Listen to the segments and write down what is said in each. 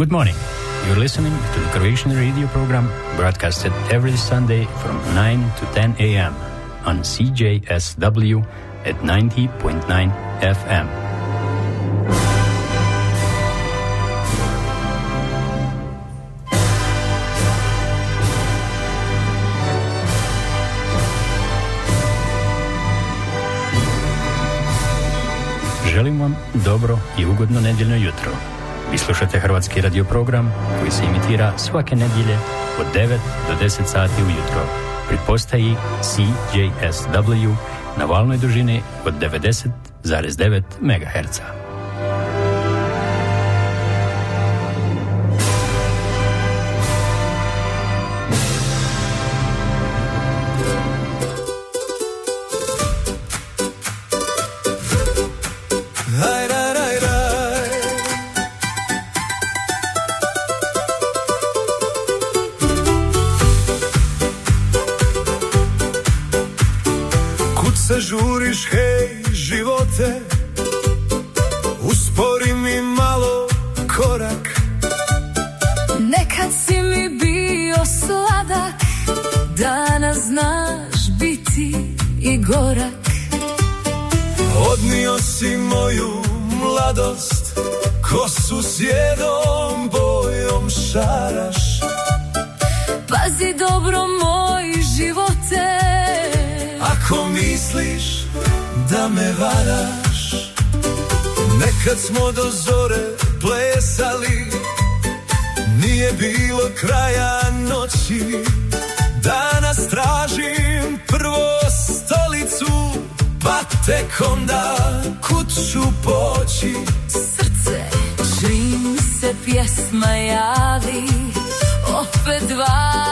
Good morning. You're listening to the Croatian radio program broadcasted every Sunday from 9 to 10 a.m. on CJSW at 90.9 FM. Želim vam dobro i ugodno nedjeljno jutro. Vi slušate hrvatski radioprogram koji se imitira svake nedjelje od 9 do 10 sati ujutro pri postaji CJSW na valnoj dužini od 90,9 MHz. Žuriš, hej, živote, uspori mi malo korak. Nekad si mi bio sladak, danas znaš biti i gorak. Odnio si moju mladost, kosu sjedom bojom šaraš. Pazi dobro moj živote, ako misliš da me varaš. Nekad smo do zore plesali, nije bilo kraja noći. Danas tražim prvo stolicu, pa tek onda kud ću poći. Srce, čim se pjesma javi, opet 20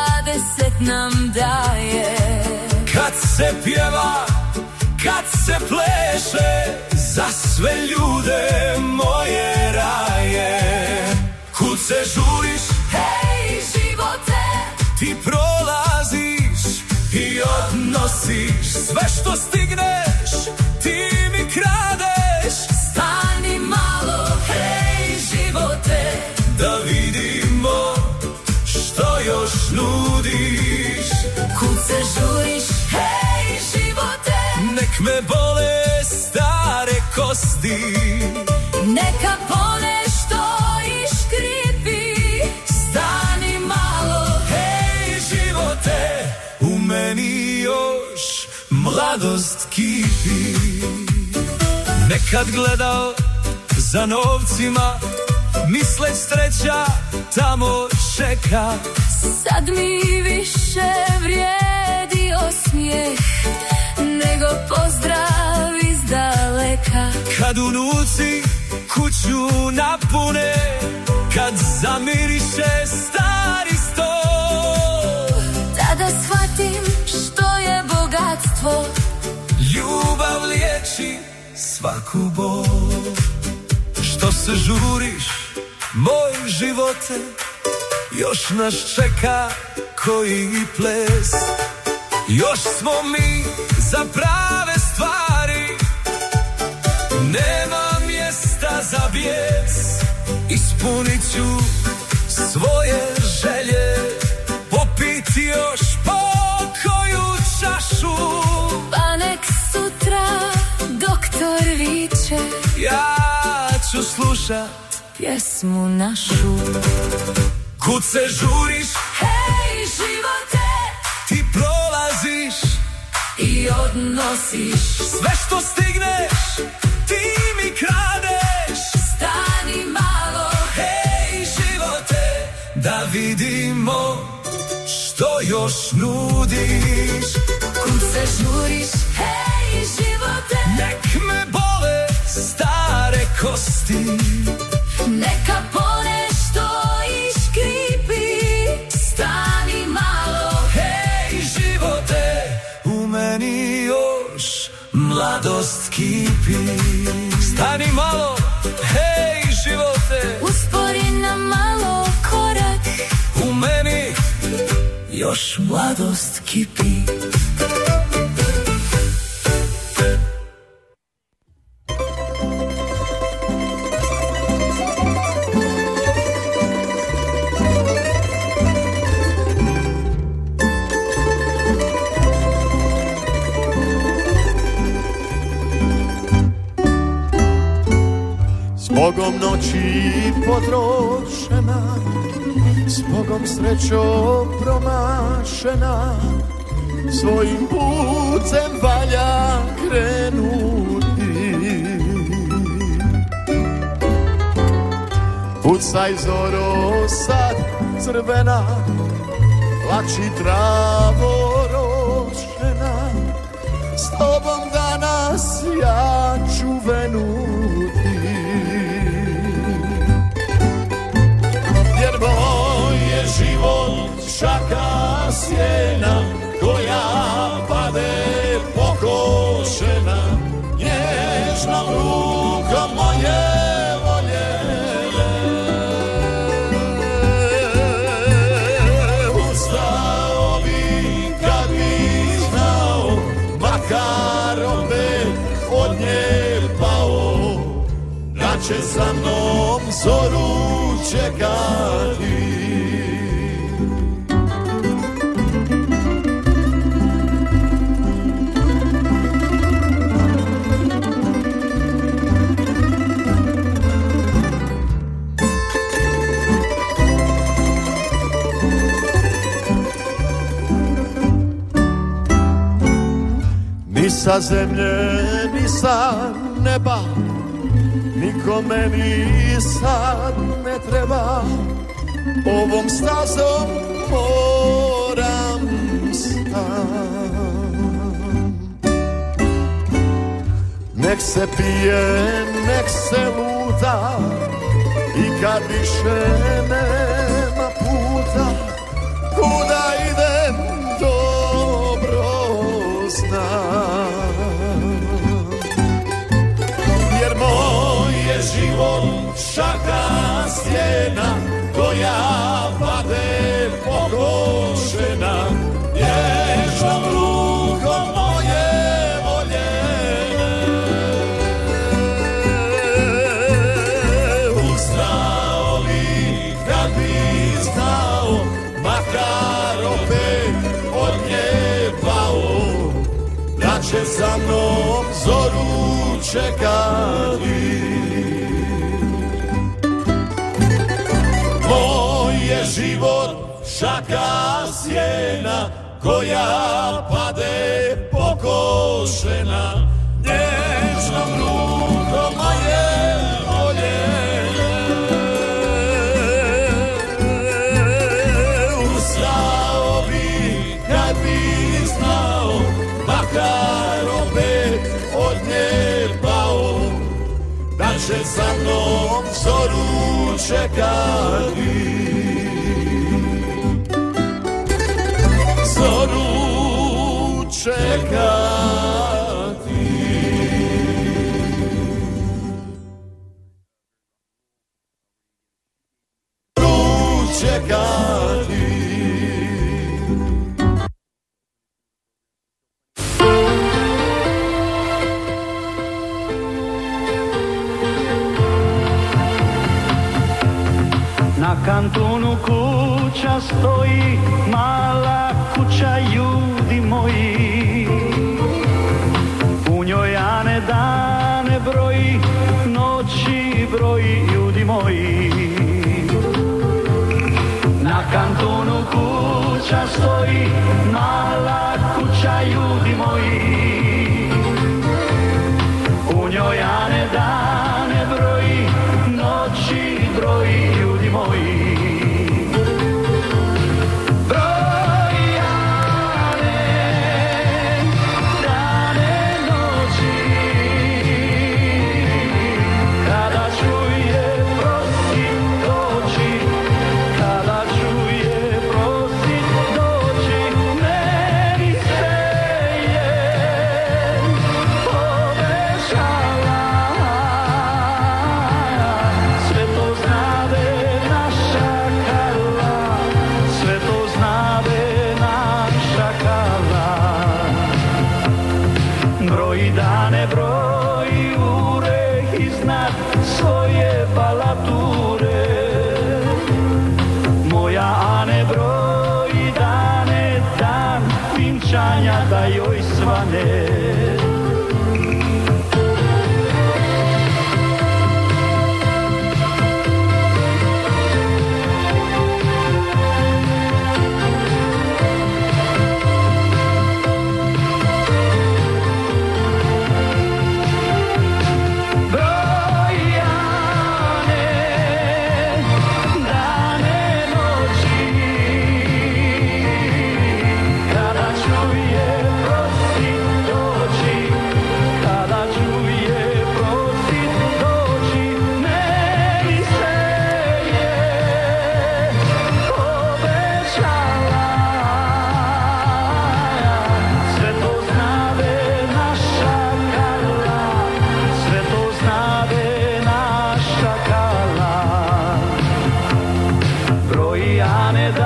nam daje. Kad se pjeva, kad se pleše, za sve ljude moje raje. Kud se žuriš, hej živote, ti prolaziš i odnosiš sve što stigneš, ti mi kradeš. Stani malo, hej živote, da vidimo što još nudiš. Kud se žuriš, hej živote, nek me bole stare kosti, neka ponešto i škripi. Stani malo, hej živote, u meni još mladost kipi. Nekad gledao za novcima, misle sreća tamo čeka. Sad mi više vrijedi osmijeh nego pozdrav iz daleka. Kad unuci kuću napune, kad zamiriše stari sto, tada shvatim što je bogatstvo. Ljubav liječi svaku bol. Što se žuriš, moj živote, još nas čeka koji ples. Još smo mi za prave stvari, nema mjesta za bijes. Ispunit ću svoje želje, popiti još po koju čašu. Pa nek sutra doktor viče, ja ću slušat pjesmu našu. Kud se žuriš, hej živote, ti prolaziš i odnosiš sve što stigneš, ti mi kradeš. Stani malo, hej živote, da vidimo što još nudiš. Kud se žuriš, hej živote, nek me bole stare kosti, neka ponešto i škripi. Stani malo, hej živote, u meni još mladost kipi. Stani malo, hej živote, uspori na malo korak, u meni još mladost kipi. Zbogom noći potrošena, zbogom srećom promašena, svojim putem valja krenuti. Pucaj zoro sad crvena, plači travo rošena, s tobom danas ja ću venuti. Jer moj je život šaka sjena, koja pade pokošena, nježnom rukom moje voljene. Ustao bi kad bi znao, makar opet od nje pao, da će sa mnom zoru čekati. Ni sa zemlje, ni sa neba, nikome ni sad ne treba, ovom stazom moram sam. Nek se pije, nek se luta, i kad više nema puta, kuda idem dobro znam. Jer moj je život šaka stijena, koja pade pokošena, nježnom rukom moje voljene. Ustao bi kad bi znao, makar opet od nje pao, da će za mnom zoru čekati. Moj je život šaka sjena, koja pade pokošena, nježnom rukom moje voljene. Ustao bi kad bi znao, makar opet od nje pao, da će sa mnom zoru čekati. Zoru čekati. Zoru čekati. Na kantonu kuća stoji, mala kuća, ljudi moji. U njoj Ane dane broji, noći broji, ljudi moji. Na kantonu kuća stoji, mala kuća, ljudi moji. U njoj Ane dane broji, noći broji, ljudi moji. Da joj svane.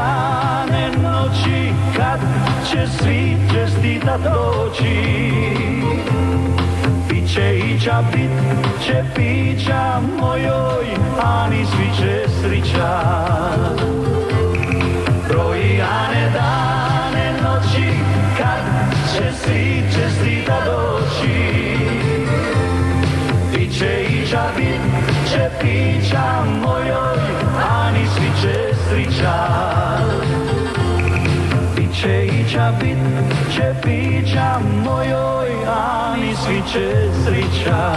dane, noći, kad će svi čestitat doći. Biće ića, bit će pića, mojoj Ani svi će srića. Broji Ane dane, noći, kad će svi čestitat doći. Biće ića, bit će pića, mojoj Ani svi će srića. Biće ića, bit će pića, mojoj Ani svi će srića.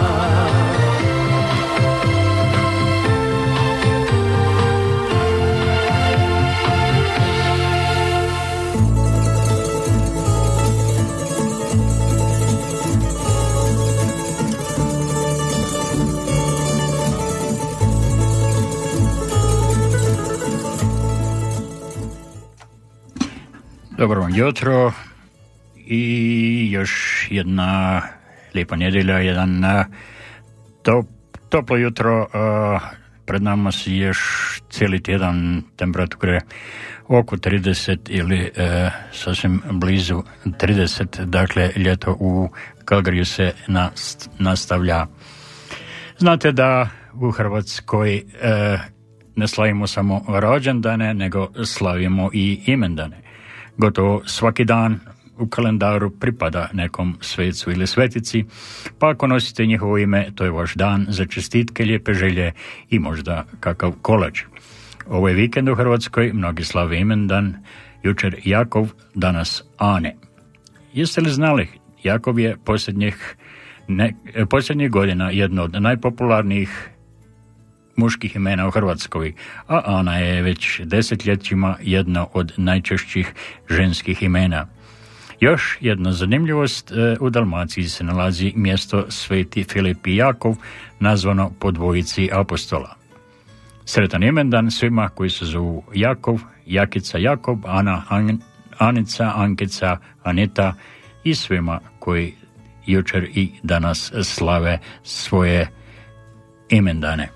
Dobro vam jutro i još jedna lijepa nedjelja, jedan toplo jutro. Pred nama si još cijeli tjedan temperature oko 30 ili sasvim blizu 30, dakle ljeto u Calgaryju se nastavlja. Znate da u Hrvatskoj ne slavimo samo rođendane, nego slavimo i imendane. Gotovo svaki dan u kalendaru pripada nekom svecu ili svetici, pa ako nosite njihovo ime, to je vaš dan za čestitke, lijepe želje i možda kakav kolač. Ovo je vikend u Hrvatskoj, mnogi slave imendan, jučer Jakov, danas Ane. Jeste li znali, Jakov je posljednjih godina jedno od najpopularnijih muških imena u Hrvatskoj, a Ana je već desetljećima jedno od najčešćih ženskih imena. Još jedna zanimljivost, u Dalmaciji se nalazi mjesto Sveti Filip i Jakov, nazvano po dvojici apostola. Sretan imendan svima koji se zovu Jakov, Jakica, Jakob, Ana, Anica, Ankica, Anita i svima koji jučer i danas slave svoje imendane.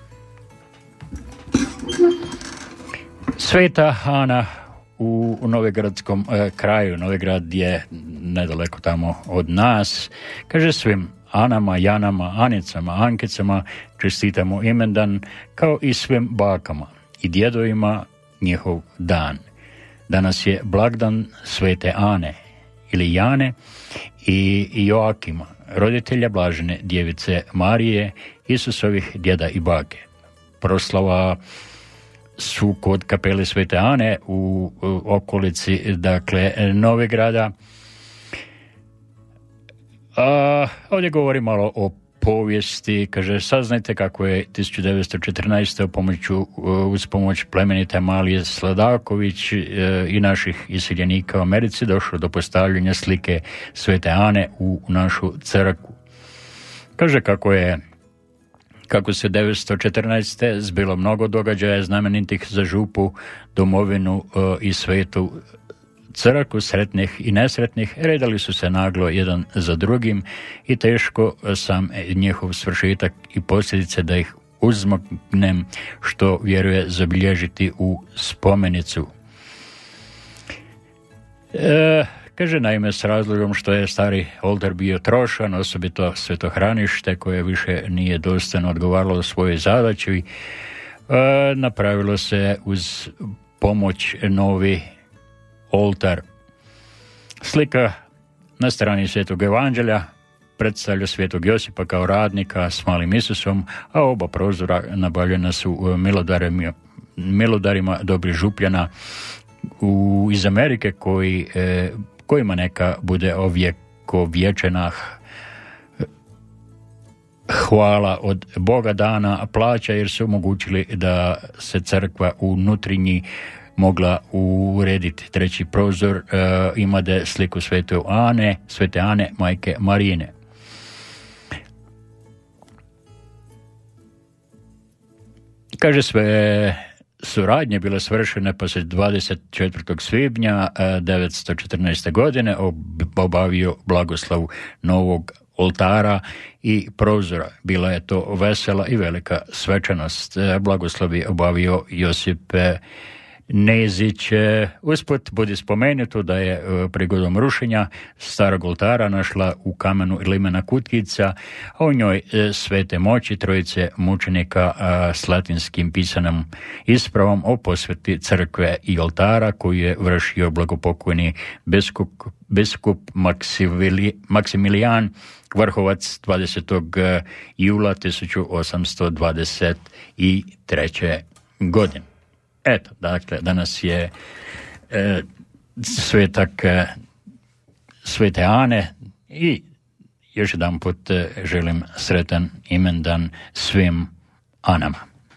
Sveta Ana u Novigradskom kraju, Novigrad je nedaleko tamo od nas, kaže svim Anama, Janama, Anicama, Ankicama čestitamo imendan, kao i svim bakama i djedovima njihov dan. Danas je blagdan Svete Ane ili Jane i Joakima, roditelja blažene djevice Marije, Isusovih djeda i bake. Proslava su kod kapele Svete Ane u okolici, dakle, Novigrada. Ovdje govori malo o povijesti. Kaže, saznajte kako je 1914. uz pomoć plemenite Amalije Sladaković i naših iseljenika u Americi došlo do postavljanja slike Svete Ane u našu crkvu. Kaže kako se 1914. zbilo mnogo događaja znamenitih za župu, domovinu i svetu crkvu, sretnih i nesretnih, redali su se naglo jedan za drugim i teško sam njihov svršetak i posljedice da ih uzmaknem, što vjeruje zabilježiti u spomenicu. Kaže, naime, s razlogom što je stari oltar bio trošan, osobito svetohranište koje više nije dostojno odgovaralo svojoj zadaći, napravilo se uz pomoć novi oltar. Slika na strani Svetog Evanđelja predstavlja Svetog Josipa kao radnika s malim Isusom, a oba prozora nabavljena su milodarima dobrih župljana iz Amerike kojima neka bude ovjekovječena hvala od Boga dana plaća, jer su omogućili da se crkva unutrinji mogla urediti. Treći prozor imade sliku Svete Ane, majke Marijine. Kaže, sve suradnje bile svršene poslije 24. svibnja 1914. godine obavio blagoslav novog oltara i prozora. Bila je to vesela i velika svečanost. Blagoslav je obavio Josip Nezić. Usput budi spomenuto da je prigodom rušenja starog oltara našla u kamenu limena kutkica, a u njoj svete moći trojice mučenika s latinskim pisanom ispravom o posveti crkve i oltara koju je vršio blagopokojni biskup Maksimilijan Vrhovac 20. jula 1823. godine. Eto, dakle, danas je svetak Svete Ane i još jedan put želim sretan imendan svim Anama.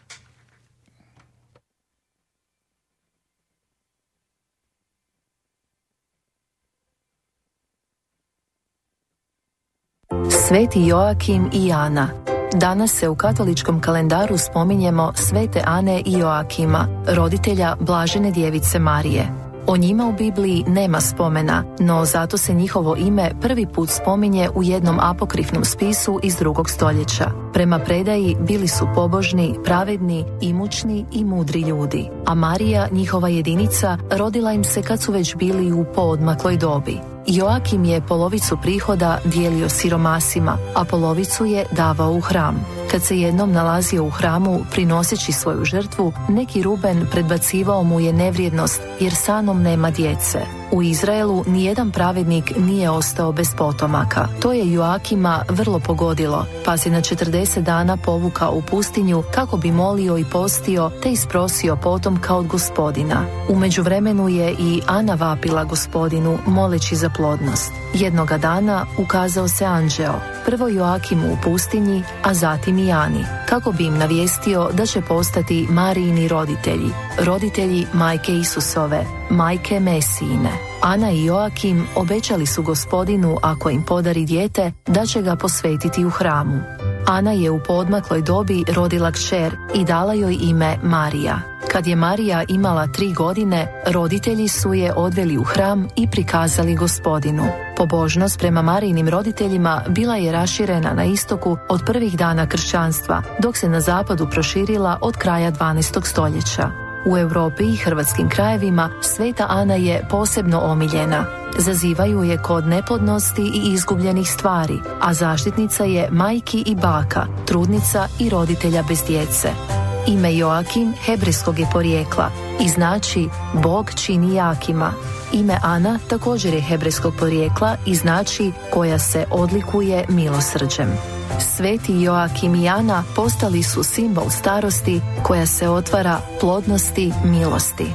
Sveti Joakim i Ana. Danas se u katoličkom kalendaru spominjemo Svete Ane i Joakima, roditelja Blažene djevice Marije. O njima u Bibliji nema spomena, no zato se njihovo ime prvi put spominje u jednom apokrifnom spisu iz 2. stoljeća. Prema predaji bili su pobožni, pravedni, imućni i mudri ljudi, a Marija, njihova jedinica, rodila im se kad su već bili u poodmakloj dobi. Joakim je polovicu prihoda dijelio siromasima, a polovicu je davao u hram. Kad se jednom nalazio u hramu prinoseći svoju žrtvu, neki Ruben predbacivao mu je nevrijednost jer sanom nema djece. U Izraelu nijedan pravednik nije ostao bez potomaka. To je Joakima vrlo pogodilo, pa se na 40 dana povukao u pustinju kako bi molio i postio te isprosio potomka od Gospodina. U međuvremenu je i Ana vapila Gospodinu moleći za plodnost. Jednoga dana ukazao se anđeo, prvo Joakimu u pustinji, a zatim i Ani, kako bi im navijestio da će postati Marijini roditelji, roditelji majke Isusove, majke Mesijine. Ana i Joakim obećali su Gospodinu, ako im podari dijete, da će ga posvetiti u hramu. Ana je u poodmakloj dobi rodila kćer i dala joj ime Marija. Kad je Marija imala 3 godine, roditelji su je odveli u hram i prikazali Gospodinu. Pobožnost prema Marijinim roditeljima bila je raširena na istoku od prvih dana kršćanstva, dok se na zapadu proširila od kraja 12. stoljeća. U Europi i hrvatskim krajevima Sveta Ana je posebno omiljena. Zazivaju je kod neplodnosti i izgubljenih stvari, a zaštitnica je majki i baka, trudnica i roditelja bez djece. Ime Joakim hebrejskog je porijekla i znači Bog čini jakima. Ime Ana također je hebrejskog porijekla i znači koja se odlikuje milosrđem. Sveti Joakim i Ana postali su simbol starosti koja se otvara plodnosti milosti.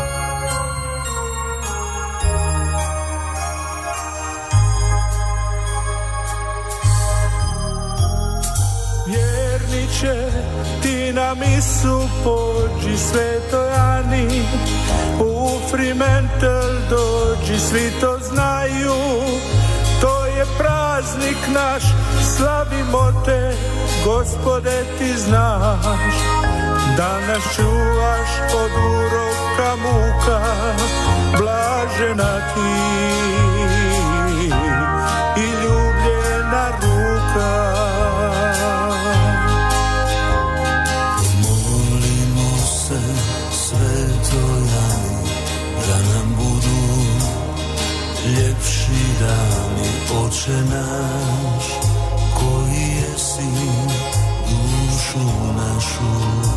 Vjerniče, ti na misu pođi Svetoj Ani, u Fremantle dođi, svi to znaju. To je praznik naš, slavimo te, Gospode ti znaš, da nas čuvaš od uroka muka, blažena ti i ljubljena ruka. Molimo se Svetoj Ani, da nam budu ljepši dani, Oče naš, koji jesi dušu našu,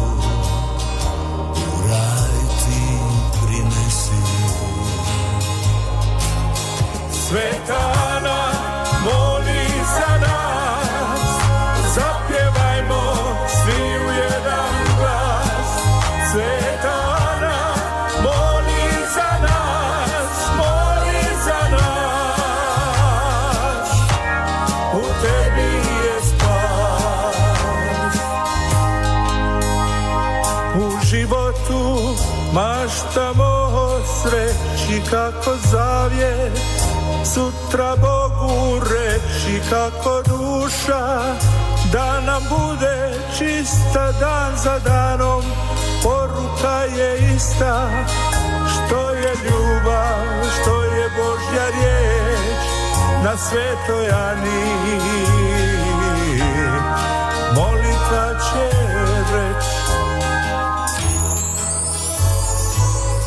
u raj ti prinesi. Sveta Ana, moli za nas, zapjevajmo svi u jedan glas. Sveta Ana, moli za nas, moli za nas. U tebi je spas. U životu maštamo o sreći kako zavjet, sutra Bogu reći kako duša, da nam bude čista dan za danom, poruka je ista, što je ljubav, što je Božja riječ na Svetoj Ani. Molitva će reći.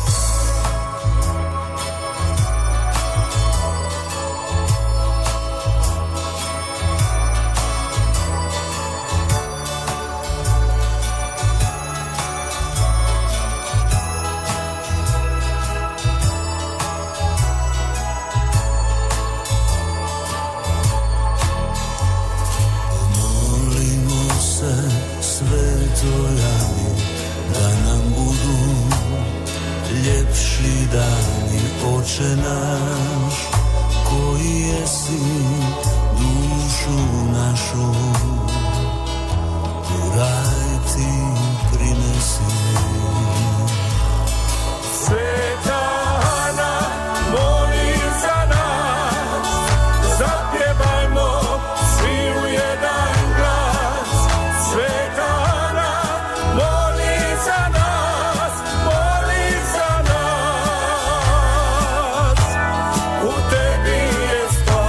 Oče naš koji jesi dušu našu u raj ti prinesi. Sveta Ana moli za nas, zapjevajmo svi u jedan glas. Sveta Ana moli za nas, moli za nas, u tebi je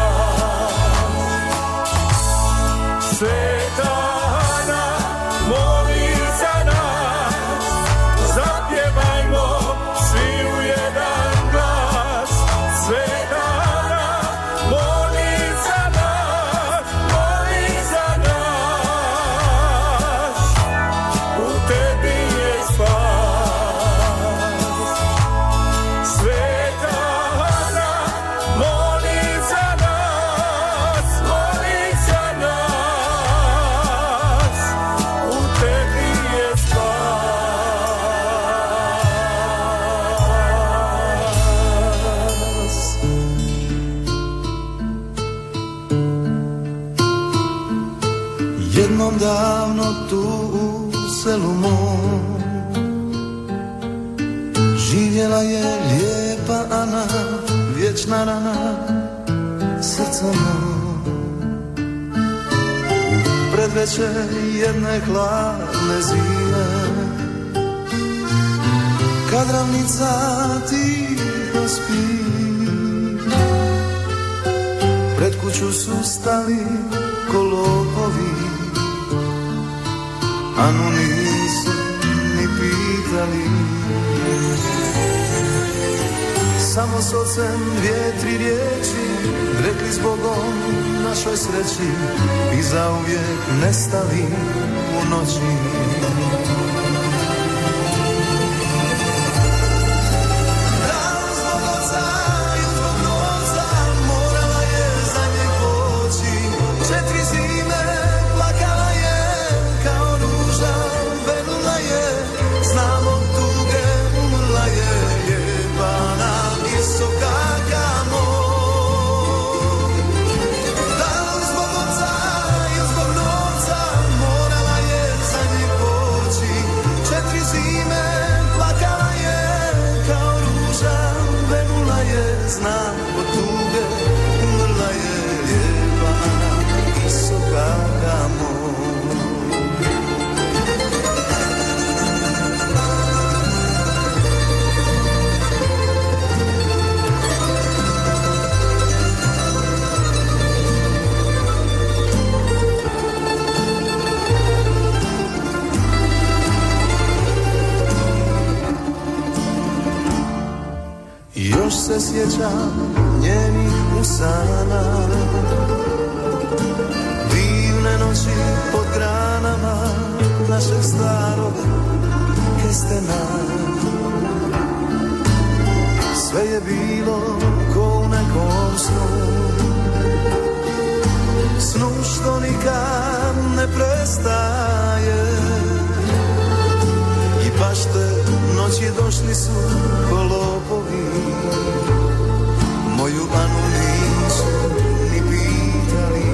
spas. Sveta Ana moli za nas, zapjevajmo svi u jedan glas. Sveta Ana moli za nas, moli za nas, u tebi je spas. Sveta Ana moli za nas, moli za nas, u tebi je spas. Jednom davno tu u selu mom živjela je lijepa Ana, vječna rana srca mom. Predvečer jedne hladne zime, kad ravnica tiho spi, pred kuću su stali kolopovi, Anu nisu ni pitali. Samo s ocem dvije, tri riječi rekli zbogom našoj sreći i zauvijek nestali u noći. Znam od tuge, umrla je lijepa Ana, visoka moj. Još se sjećam njenih usana, divne noći pod granama našeg starog kestena. Sve je bilo ko u nekom snu, snu što nikad ne prestaje. I baš te noći došli su kolopovi, moju Anu nisu ni pitali.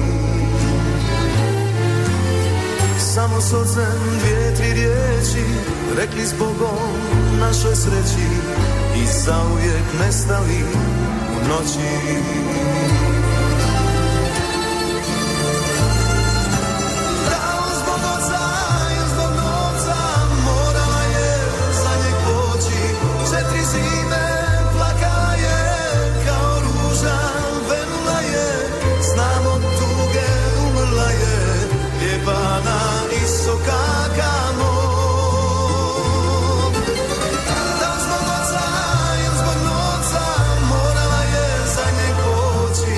Samo s ocem dvije, tri riječi rekli zbogom našoj sreći i zauvijek nestali u noći. Zbog noca morala je za nje poći.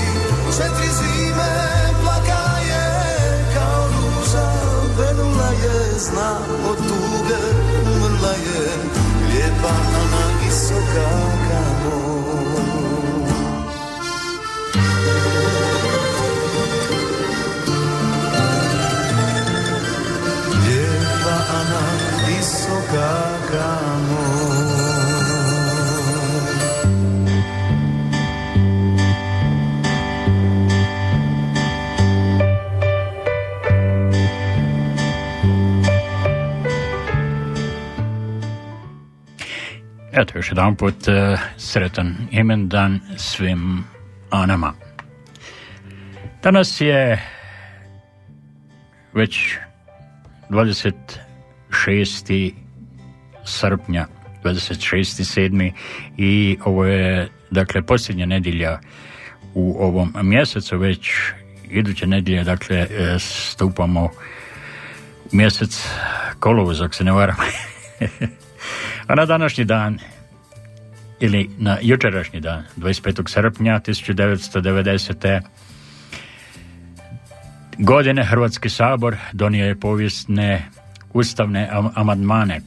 Eto, još jedan put sretan imendan svim Anama. Danas je već 26. srpnja, 26.7. i ovo je, dakle, posljednja nedjelja u ovom mjesecu. Već iduće nedjelje, dakle, stupamo u mjesec kolovoz, ako se ne varam. A na današnji dan, ili na jučerašnji dan, 25. srpnja 1990. godine, Hrvatski sabor donio je povijesne ustavne amandmane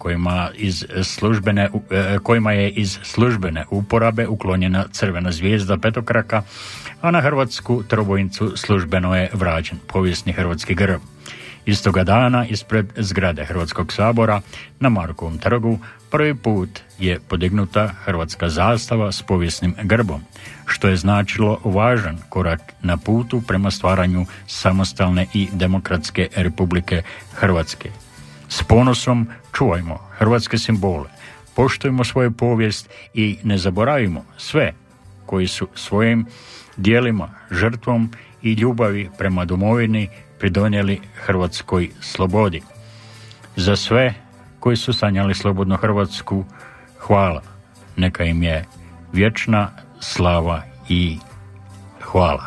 kojima je iz službene uporabe uklonjena crvena zvijezda petokraka, a na hrvatsku trobojnicu službeno je vraćen povijesni hrvatski grb. Istoga dana ispred zgrade Hrvatskog sabora na Markovom trgu prvi put je podignuta hrvatska zastava s povijesnim grbom, što je značilo važan korak na putu prema stvaranju samostalne i demokratske Republike Hrvatske. S ponosom čuvajmo hrvatske simbole, poštujmo svoju povijest i ne zaboravimo sve koji su svojim djelima, žrtvom i ljubavi prema domovini pridonijeli hrvatskoj slobodi. Za sve koji su sanjali slobodnu Hrvatsku, hvala. Neka im je vječna slava i hvala.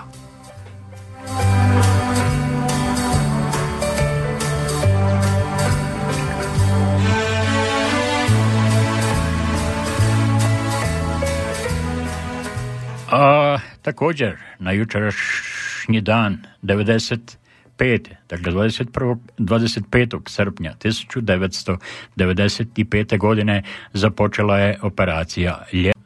A također na jučerašnji dan 95. dakle 25. srpnja 1995. godine započela je operacija Ljeto.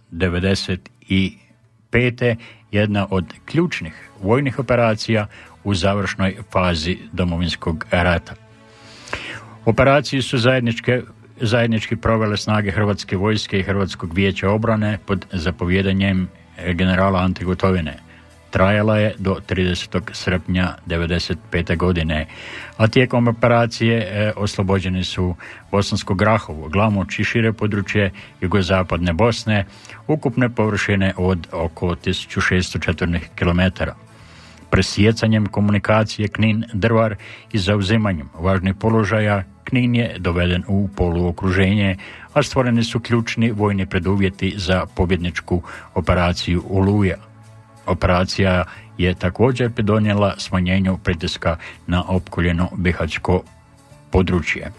95. jedna od ključnih vojnih operacija u završnoj fazi Domovinskog rata. Operaciju su zajednički provele snage Hrvatske vojske i Hrvatskog vijeća obrane pod zapovjedanjem generala Ante Gotovine. Trajala je do 30. srpnja 1995. godine, a tijekom operacije oslobođeni su Bosansko Grahovo, Glamoč i šire područje jugozapadne Bosne, ukupne površine od oko 1600 četvornih kilometara. Presjecanjem komunikacije Knin-Drvar i zauzimanjem važnih položaja Knin je doveden u poluokruženje, a stvoreni su ključni vojni preduvjeti za pobjedničku operaciju Oluja. Operacija je također pridonijela smanjenju pritiska na opkoljeno bihaćko područje.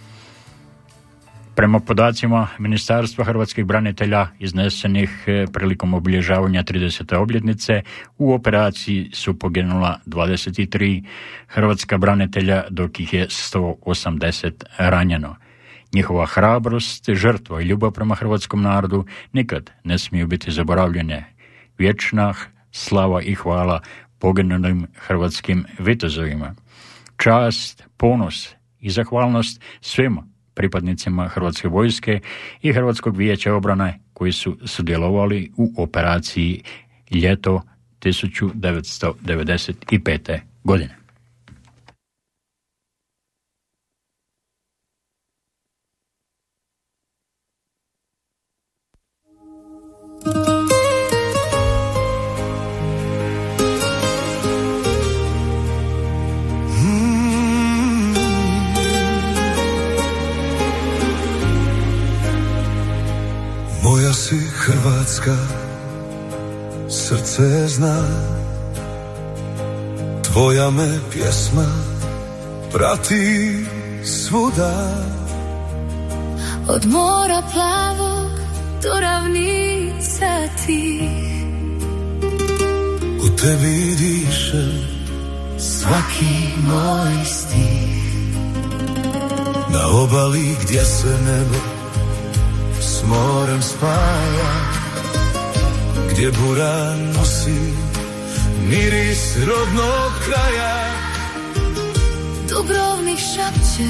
Prema podacima Ministarstva hrvatskih branitelja iznesenih prilikom obilježavanja 30. obljetnice, u operaciji su poginula 23 hrvatska branitelja, dok ih je 180 ranjeno. Njihova hrabrost, žrtva i ljubav prema hrvatskom narodu nikad ne smiju biti zaboravljene. Vječna slava i hvala poginulim hrvatskim vitezovima. Čast, ponos i zahvalnost svima pripadnicima Hrvatske vojske i Hrvatskog vijeća obrane koji su sudjelovali u operaciji Ljeto 1995. godine. Moja si Hrvatska, srce zna, tvoja me pjesma prati svuda. Od mora plavog do ravnica ti, u tebi diše svaki moj stih. Na obali gdje se nebo s morem spaja, gdje bura nosi miris rodnog kraja. Dubrovnik šapće,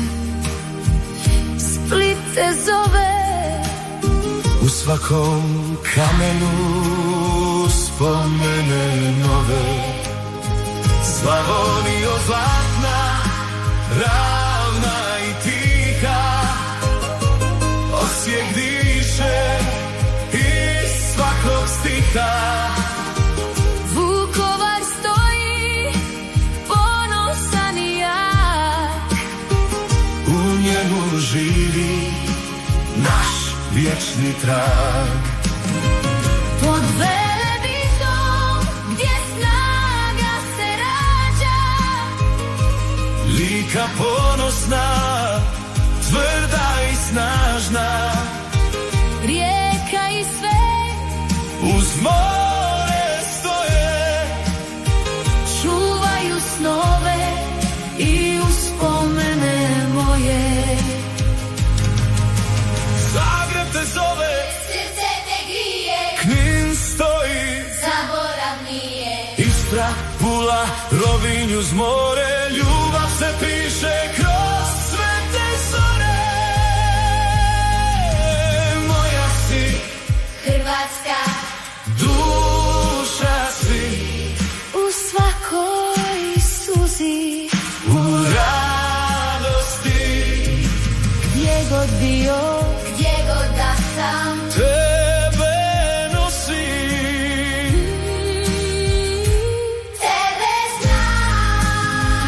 Split te zove, u svakom kamenu spomene nove. Slavonijo zlatna, ravna i tiha, Osijek diše stiha. Vukovar stoji ponosan i jak. U njemu živi naš vječni trag. Pod Velebitom gdje snaga se rađa. Lika ponosna, tvrda i snažna. Rijeka i sve Uz more stoje. čuvaju snove i uspomene moje. Zagreb te zove, Srce te grije, Knin stoji. zaborav nije. Istra, Pula, Rovinj uz more. Ljubav se piše kroz sve te zore. Moja si, Hrvatska duša si. u svakoj suzi. U radosti Gdje god bio, gdje god da sam, tebe nosim. tebe znam.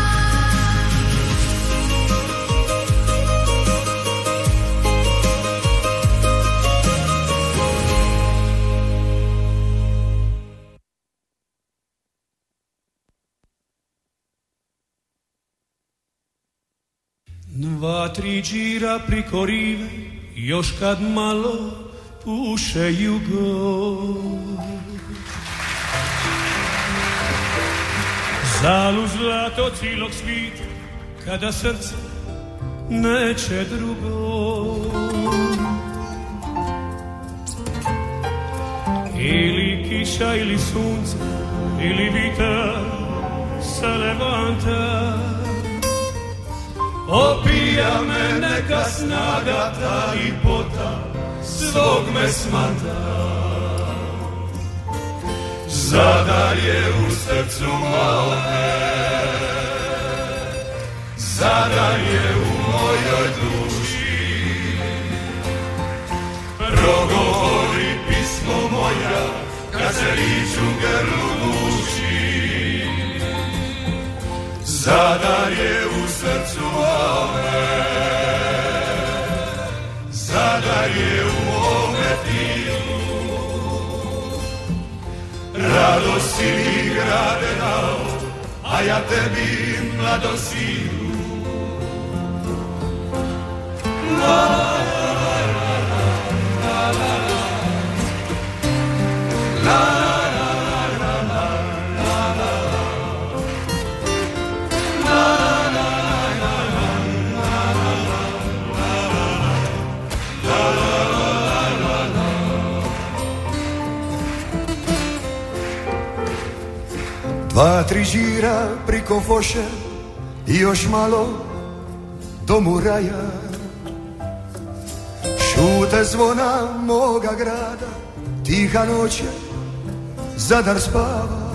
Dva, tri džira priko rive, još kad malo puše jugo. Zalu zlato cilog svita, kada srce neće drugo. Ili kiša, ili sunce, ili vitar sa levanta. Opija me neka snaga, ta ljepota svog me smanta. Zadar je u srcu mome, Zadar je u mojoj duši. Progovori pismo moja, kad se rič u grlu duši. Zadar je u srcu mome, Zadar je u mome tilu. Radost si mi grade dao, a ja tebi mladost silu. Dva, tri žira priko Foše i još malo do Muraja. Šute zvona moga grada, tiha noć je, Zadar spava.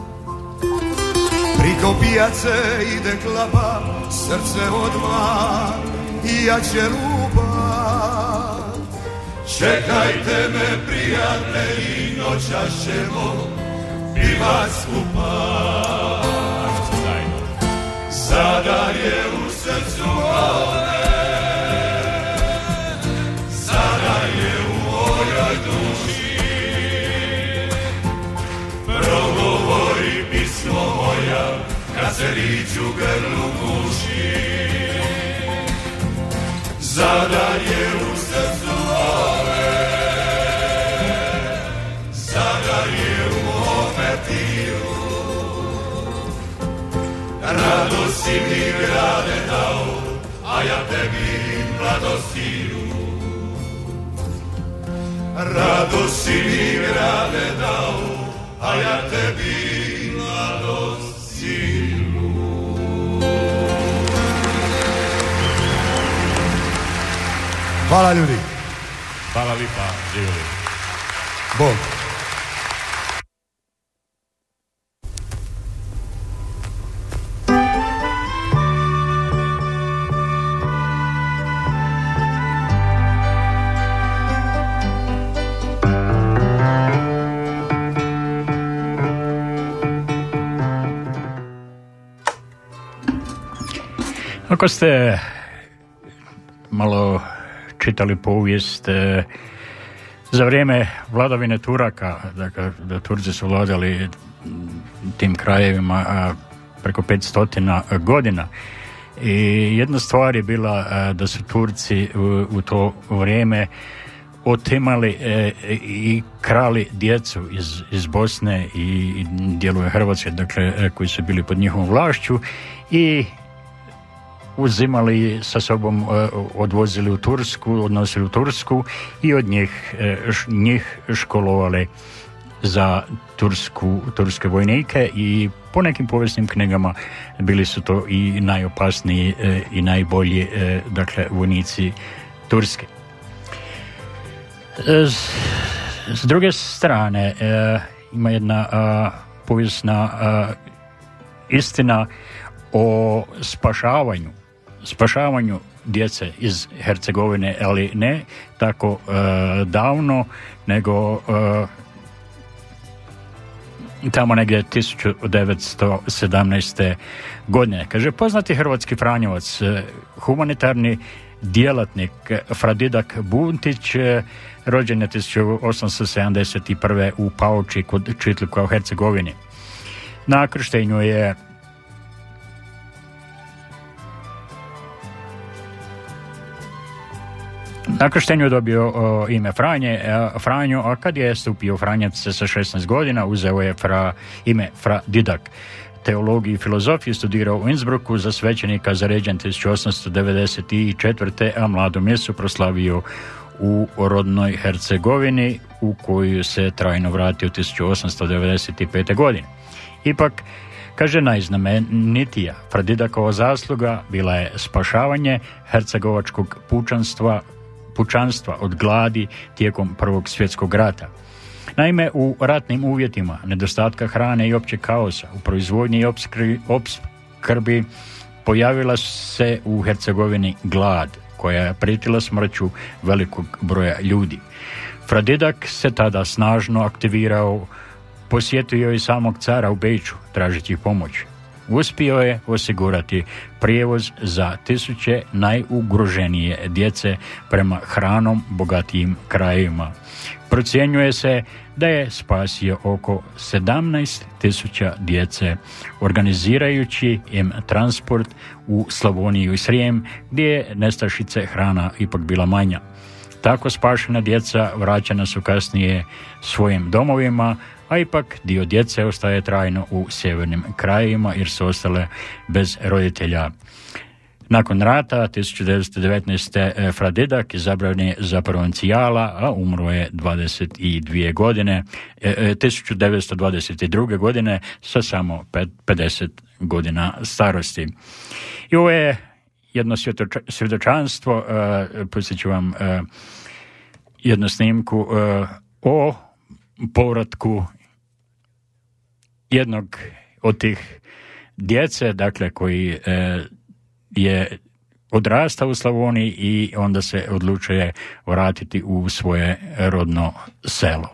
Priko pijace ide klapa, srce odmah i jače lupa. Čekajte me, prijatelji, noćas ćemo pivat skupa. Zadar je u srcu mome, Zadar je u mojoj duši. Progovori pismo moja, kad se rič u grlu guši. Zadar je u srcu mome, Zadar je u mome tilu. Radost si mi grade dao, a ja tebi mladost silu. Radost si mi grade dao, a ja tebi mladost silu. Hvala ljudi. Hvala lipa, živjeli. Bog. Ako ste malo čitali povijest za vrijeme vladavine Turaka, dakle da Turci su vladali tim krajevima preko 500 godina, i jedna stvar je bila da su Turci u to vrijeme otimali i krali djecu iz Bosne i dijelove Hrvatske, dakle koji su bili pod njihovom vlašću, i uzimali sa sobom, odvozili u Tursku, odnosili u Tursku i od njih školovali za turske vojnike, i po nekim povijesnim knjigama bili su to i najopasniji i najbolji dakle vojnici Turske. S druge strane ima jedna povijesna istina o spašavanju djece iz Hercegovine, ali ne tako davno, nego tamo negdje 1917. godine. Kaže, poznati hrvatski franjevac, humanitarni djelatnik Fradidak Buntić, rođen je 1871. u Pauči kod Čitluka u Hercegovini. Na krštenju je dobio ime Franjo, a kad je stupio Franjac sa 16 godina, uzeo je ime Fradidak. Teologiju i filozofiju studirao u Innsbrucku, za svećenika zaređen 1894. a mladu mjestu proslavio u rodnoj Hercegovini, u koju se trajno vratio 1895. godine. Ipak, kaže, najznamenitija Fradidakova zasluga bila je spašavanje hercegovačkog pučanstva od gladi tijekom Prvog svjetskog rata. Naime, u ratnim uvjetima nedostatka hrane i općeg kaosa u proizvodnji i opskrbi pojavila se u Hercegovini glad koja je prijetila smrću velikog broja ljudi. Fradidak se tada snažno aktivirao, posjetio je samog cara u Beču tražeći pomoć. Uspio je osigurati prijevoz za tisuće najugroženije djece prema hranom bogatijim krajevima. Procjenjuje se da je spasio oko 17.000 djece, organizirajući im transport u Slavoniju i Srijem, gdje je nestašice hrana ipak bila manja. Tako spašena djeca vraćena su kasnije svojim domovima, a ipak dio djece ostaje trajno u sjevernim krajevima jer su ostale bez roditelja. Nakon rata 1919. Fradidak izabran je za provincijala, a umro je 22 godine, 1922. godine sa samo 50 godina starosti. I ovo je jedno svjedočanstvo, pustit ću vam jednu snimku o povratku jednog od tih djece, dakle koji je odrastao u Slavoniji i onda se odlučuje vratiti u svoje rodno selo.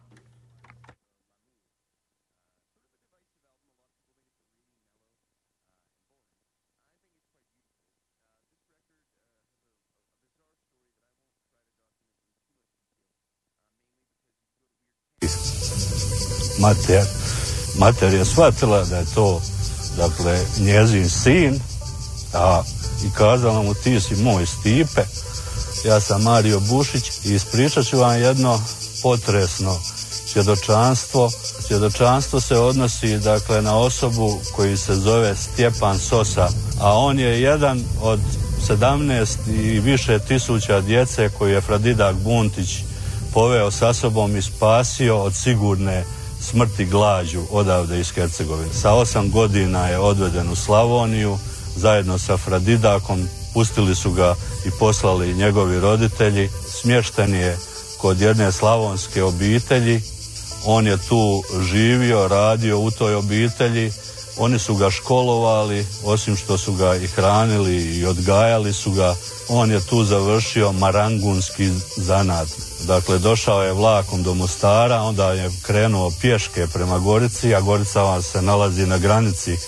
Mater je shvatila da je to, dakle, njezin sin, i kazala mu, ti si moj Stipe, ja sam Mario Bušić, i ispričat ću vam jedno potresno svjedočanstvo. Svjedočanstvo se odnosi, dakle, na osobu koji se zove Stjepan Sosa, a on je jedan od 17 i više tisuća djece koju je Fradidak Buntić poveo sa sobom i spasio od sigurne smrti glađu odavde iz Hercegovine. Sa 8 godina je odveden u Slavoniju zajedno sa Fradidakom, pustili su ga i poslali njegovi roditelji. Smješten je kod jedne slavonske obitelji, on je tu živio, radio u toj obitelji, oni su ga školovali, osim što su ga i hranili i odgajali su ga, on je tu završio marangunski zanat. Dakle, došao je vlakom do Mostara, onda je krenuo pješke prema Gorici, a Gorica vam se nalazi na granici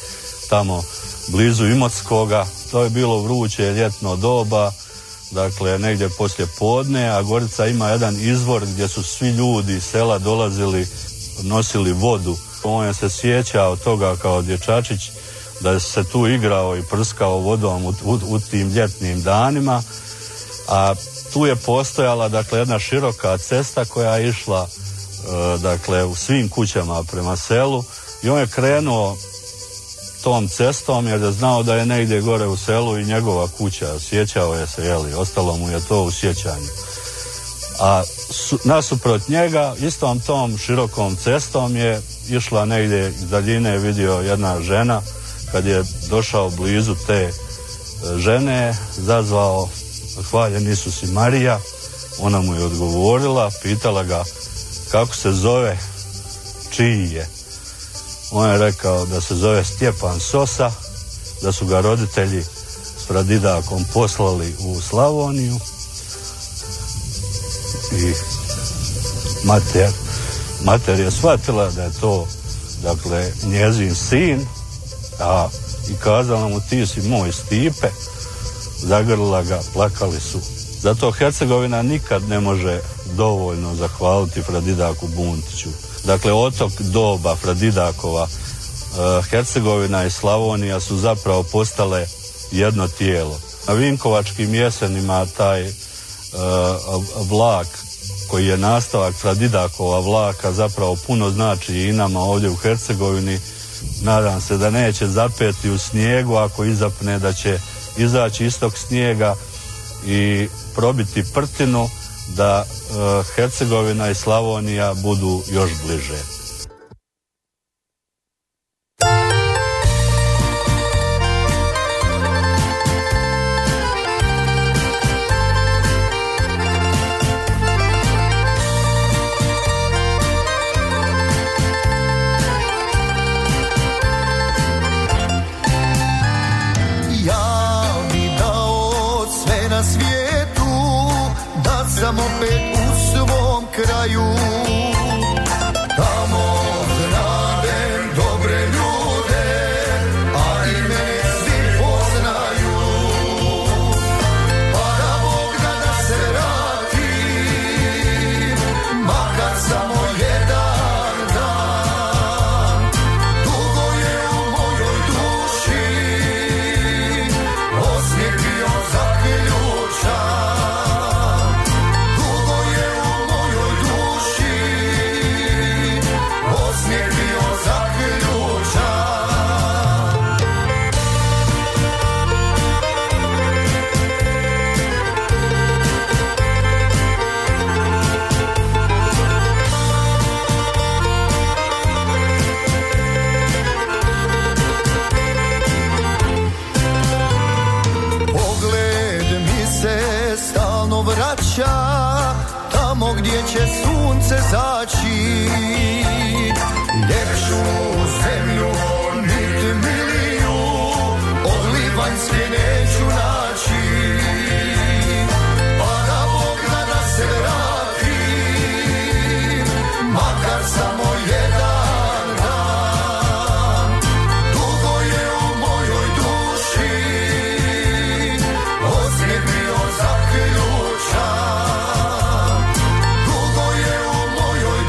tamo blizu Imotskoga. To je bilo vruće ljetno doba, dakle negdje poslije podne, a Gorica ima jedan izvor gdje su svi ljudi iz sela dolazili, nosili vodu. On je se sjećao toga kao dječačić da se tu igrao i prskao vodom u tim ljetnim danima, a tu je postojala dakle jedna široka cesta koja je išla dakle u svim kućama prema selu i on je krenuo tom cestom jer je znao da je negdje gore u selu i njegova kuća, sjećao je se, ostalo mu je to u sjećanju. A nasuprot njega, istom tom širokom cestom je išla negdje iz daljine, vidio jedna žena. Kad je došao blizu te žene, zazvao hvaljen Isus i Marija, ona mu je odgovorila, pitala ga kako se zove, čiji je. On je rekao da se zove Stjepan Sosa, da su ga roditelji s pradidakom poslali u Slavoniju i mater je shvatila da je to dakle njezin sin, a i kazala mu ti si moj Stipe, zagrlila ga, plakali su. Zato Hercegovina nikad ne može dovoljno zahvaliti pradidaku Buntiću. Dakle, otok doba pradidakova, Hercegovina i Slavonija su zapravo postale jedno tijelo. Na Vinkovačkim jesenima taj vlak koji je nastavak pradidakova vlaka zapravo puno znači i nama ovdje u Hercegovini. Nadam se da neće zapeti u snijegu, ako izapne da će izaći iz tog snijega i probiti Prtinu, da Hercegovina i Slavonija budu još bliže. Sam opet u svom kraju, tamo znadem dobre ljude, a i mene svi poznaju. Para Bog da se vratim, makar samo jedan dan. Dugo je u mojoj duši osmijeh bio zaključan. Tamo gdje će sunce zaći, ljepšu zemlju niti miliju od Livanjske neću naći. Para Bog da se vratim, makar samo jedan dan. Dugo je u mojoj duši osmijeh bio zaključan. Dugo je u mojoj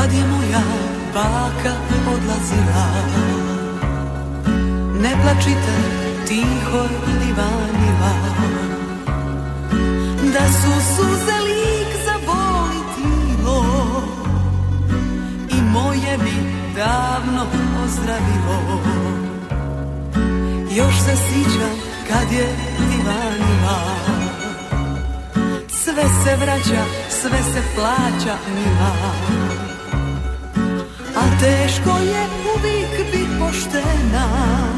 kad je moja baka odlazila. Ne plačite, tiho divanila, da su suze lik za boli tilo i moje bi davno ozdravilo. Još se sjećam kad je divanila, sve se vraća, sve se plaća mila. A teško je uvijek bit poštena,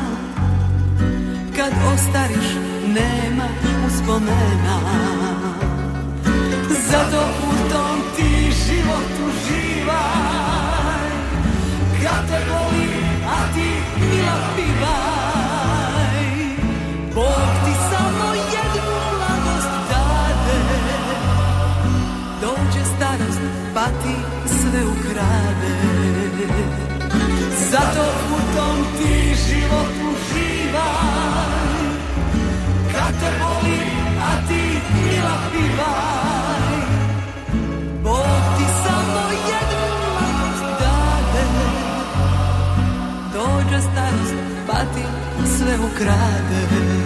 kad ostariš nema uspomena. Zato putom ti život uživaj, kad te boli, a ti mila pivaj. Bog ti samo jednu mladost dade, dođe starost pa ti sve ukrade. Zato putom ti život uživaj, kad te boli, a ti mila pivaj. Bog ti samo jednu mladost dade, dođe starost pa ti sve ukrade.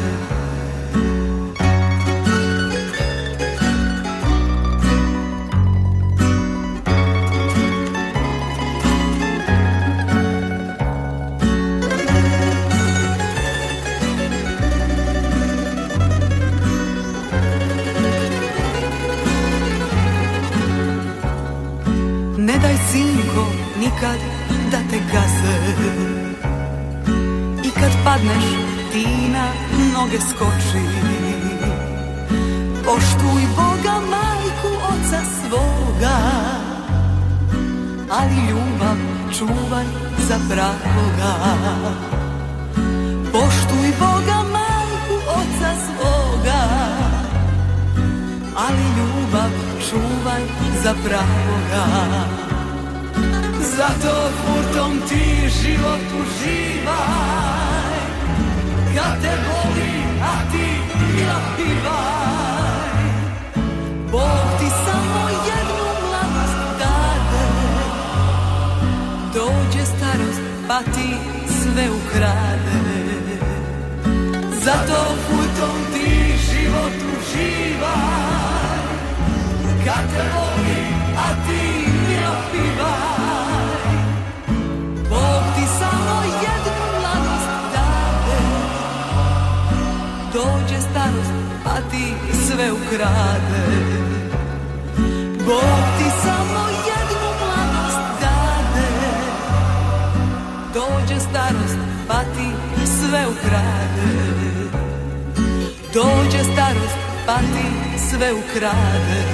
Ne daj sinko nikad da te gaze, i kad padneš ti na noge skoči. Poštuj Boga, majku, oca svoga, ali ljubav čuvaj za pravoga. Poštuj Boga, majku, oca svoga, ali ljubav čuvaj za pravoga. Zato putom ti život uživaj, kad te boli, a ti mila pivaj. Bog ti samo jednu mladost dade, dođe starost pa ti sve ukrade. Zato putom ti život uživaj, kad te boli, a ti mila pivaj. Bog ti samo jednu mladost dade, dođe starost pa ti sve ukrade. Bog ti samo jednu mladost dade, dođe starost pa ti sve ukrade. Dođe starost pa ti sve ukrade.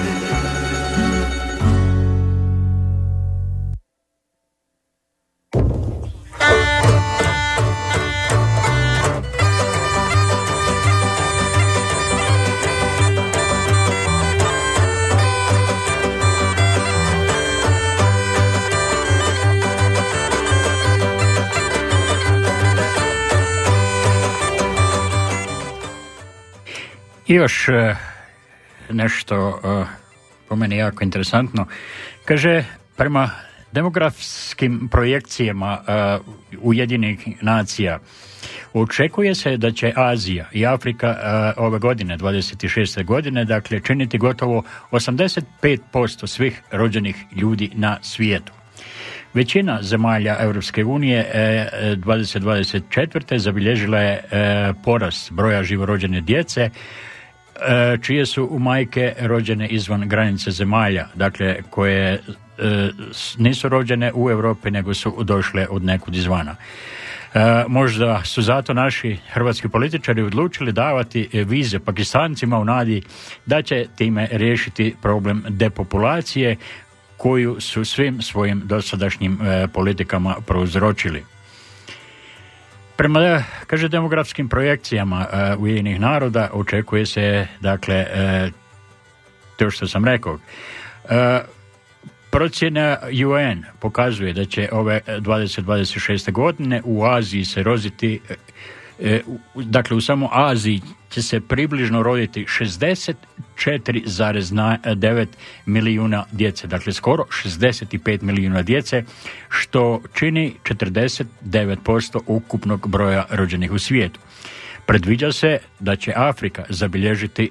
I još nešto po meni jako interesantno. Kaže, prema demografskim projekcijama Ujedinjenih nacija očekuje se da će Azija i Afrika ove godine, 26. godine, dakle, činiti gotovo 85% svih rođenih ljudi na svijetu. Većina zemalja Europske unije 2024. zabilježila je porast broja živorođene djece, čije su majke rođene izvan granice zemalja, dakle koje nisu rođene u Europi nego su došle od nekud izvana. Možda su zato naši hrvatski političari odlučili davati vize Pakistancima u nadi da će time riješiti problem depopulacije koju su svim svojim dosadašnjim politikama prouzročili. Prema, kaže, demografskim projekcijama Ujedinjenih naroda očekuje se, dakle, to što sam rekao, procjena UN pokazuje da će ove 2026. godine u Aziji se dakle u samo Aziji će se približno roditi 64,9 milijuna djece, dakle skoro 65 milijuna djece, što čini 49% ukupnog broja rođenih u svijetu. Predviđa se da će Afrika zabilježiti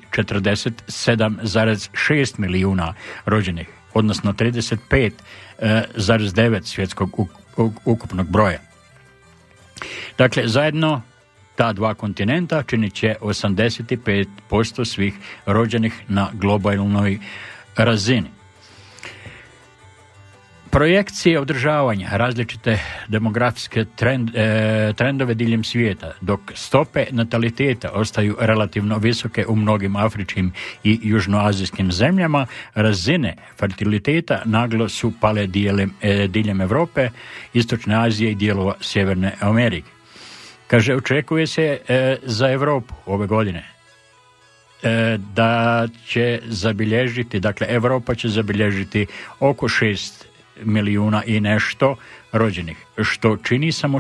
47,6 milijuna rođenih, odnosno 35,9 svjetskog ukupnog broja. Dakle, zajedno ta dva kontinenta činit će 85% svih rođenih na globalnoj razini. Projekcije održavanja različite demografske trendove diljem svijeta, dok stope nataliteta ostaju relativno visoke u mnogim afričkim i južnoazijskim zemljama, razine fertiliteta naglo su pale diljem Europe, Istočne Azije i dijelova Sjeverne Amerike. Kaže, očekuje se za Europu ove godine da će zabilježiti, dakle Europa će zabilježiti oko 6 milijuna i nešto rođenih, što čini samo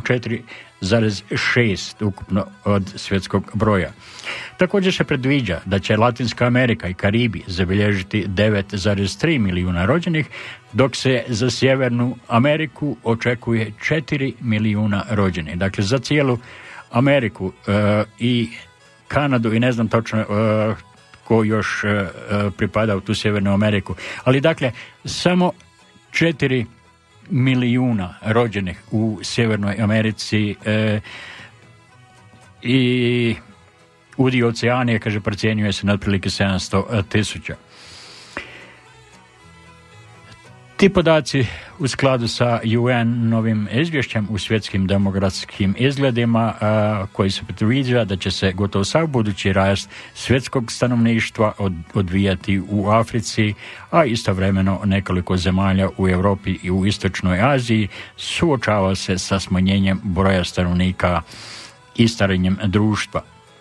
4,6 ukupno od svjetskog broja. Također se predviđa da će Latinska Amerika i Karibi zabilježiti 9,3 milijuna rođenih, dok se za Sjevernu Ameriku očekuje 4 milijuna rođenih. Dakle, za cijelu Ameriku i Kanadu i ne znam točno ko još pripada u tu Sjevernu Ameriku. Ali dakle, samo 4 milijuna rođenih u Sjevernoj Americi i udio Oceanije, kaže, procjenjuje se na otprilike 700,000. Ti podaci u skladu sa UN-ovim izvješćem u svjetskim demografskim izgledima koji se predviđa da će se gotovo sav budući rast svjetskog stanovništva odvijati u Africi, a istovremeno nekoliko zemalja u Europi i u Istočnoj Aziji suočava se sa smanjenjem broja stanovnika i starenjem društva.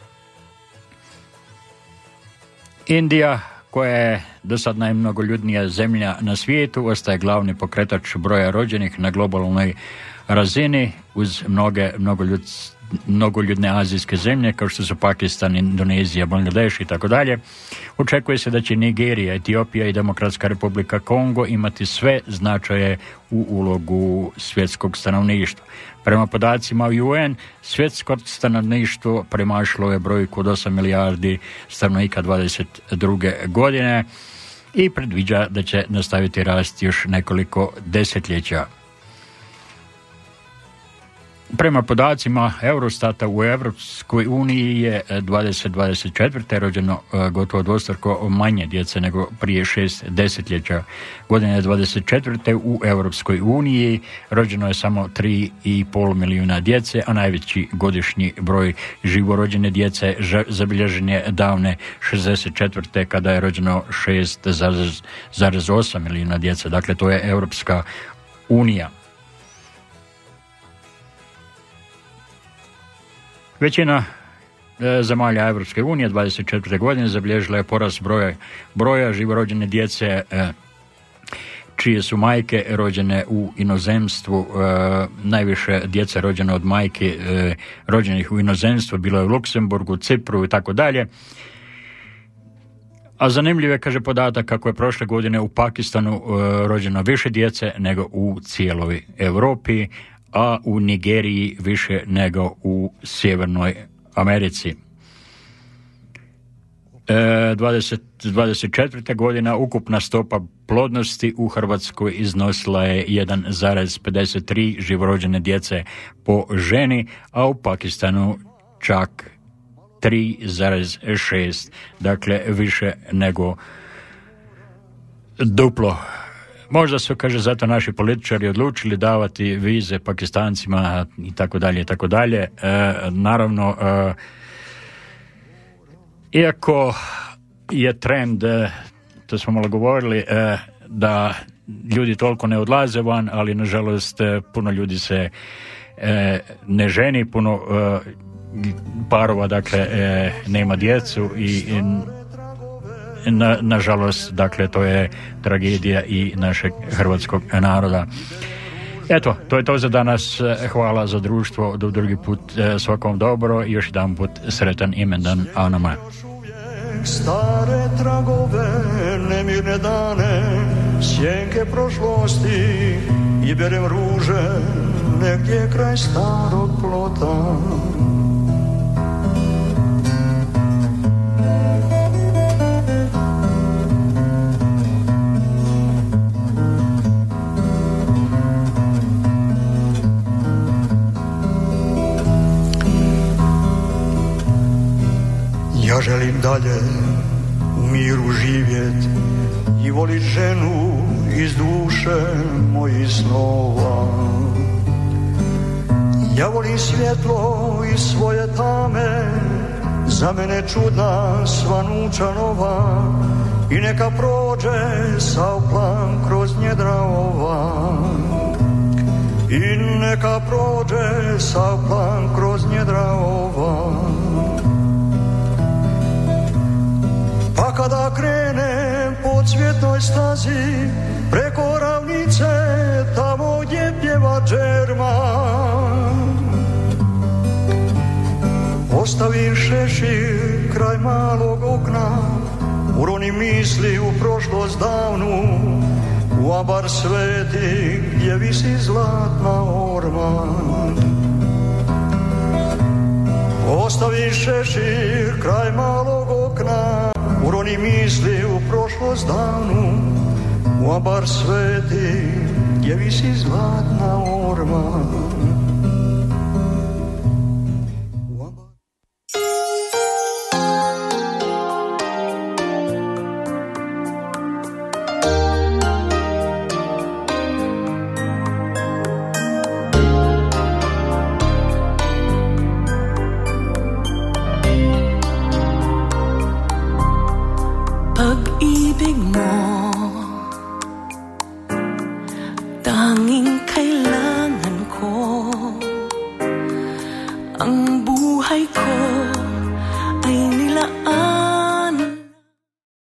Indija, koja je do sad najmnogoljudnija zemlja na svijetu, ostaje glavni pokretač broja rođenih na globalnoj razini uz mnogoljudne azijske zemlje kao što su Pakistan, Indonezija, Bangladeš i tako dalje. Očekuje se da će Nigerija, Etiopija i Demokratska Republika Kongo imati sve značaje u ulogu svjetskog stanovništva. Prema podacima UN, svjetsko stanovništvo premašilo je brojku od 8 milijardi stanovnika 22. godine i predviđa da će nastaviti rasti još nekoliko desetljeća. Prema podacima Eurostata u Europskoj uniji je 2024. rođeno gotovo dvostruko manje djece nego prije 6 desetljeća. Godine 24. u Europskoj uniji rođeno je samo 3,5 milijuna djece, a najveći godišnji broj živorođene djece zabilježen je davne 64. kada je rođeno 6,8 milijuna djece. Dakle, to je Europska unija. Većina zemalja Evropske unije 24. godine zabilježila je porast broja živorođene djece čije su majke rođene u inozemstvu. Najviše djece rođene od majke rođenih u inozemstvu bilo je u Luksemburgu, Cipru i tako dalje. A zanimljiv je, kaže, podatak kako je prošle godine u Pakistanu rođeno više djece nego u cijeloj Europi, a u Nigeriji više nego u Sjevernoj Americi. 24. godina ukupna stopa plodnosti u Hrvatskoj iznosila je 1,53 živorođene djece po ženi, a u Pakistanu čak 3,6, dakle više nego duplo. Možda su, kaže, zato naši političari odlučili davati vize Pakistancima i tako dalje i tako dalje. Naravno, iako je trend, to smo malo govorili, da ljudi toliko ne odlaze van, ali nažalost puno ljudi se ne ženi, puno parova, dakle, nema djecu i nažalost, dakle, to je tragedija i našeg hrvatskog naroda. Eto, to je to za danas. Hvala za društvo, do drugi put svakom dobro i još jedan put sretan imendan Anama. Stare tragove, nemirne dane, sjenke prošlosti i berem ruže negdje kraj starog plota. Ja želim dalje u miru živjet i volit ženu iz duše mojih snova. Ja volim svjetlo iz svoje tame, za mene čudna svanuća nova, i neka prođe sav plan kroz njedra ova. I neka prođe sav plan kroz njedra ova. Pa kada krenem po cvjetnoj stazi preko ravnice tamo gdje pjeva džerma, ostavim šešir kraj malog okna, uronim misli u prošlost davnu, u ambar sveti gdje visi zlatna orma. Ostavim šešir kraj malog okna, uroni misli u prošlost davnu, u ambar sveti gdje visi zlatna orma. Pag-ibig mo